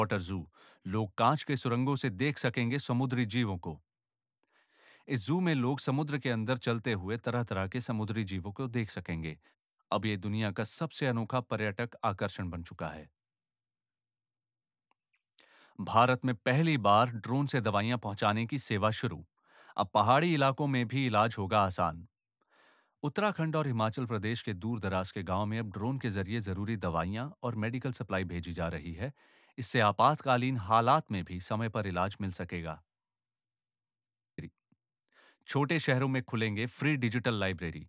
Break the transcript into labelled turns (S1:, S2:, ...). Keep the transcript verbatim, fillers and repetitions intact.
S1: Water जू। लोग कांच के सुरंगों से देख सकेंगे समुद्री जीवों को। इस जू में लोग समुद्र के अंदर चलते हुए तरह तरह के समुद्री जीवों को देख सकेंगे। अब ये दुनिया का सबसे अनोखा पर्यटक आकर्षण बन चुका है। भारत में पहली बार ड्रोन से दवाइयां पहुंचाने की सेवा शुरू। अब पहाड़ी इलाकों में भी इलाज होगा आसान। उत्तराखंड और हिमाचल प्रदेश के दूर दराज के गांव में अब ड्रोन के जरिए जरूरी दवाइयां और मेडिकल सप्लाई भेजी जा रही है। इससे आपातकालीन हालात में भी समय पर इलाज मिल सकेगा। छोटे शहरों में खुलेंगे फ्री डिजिटल लाइब्रेरी।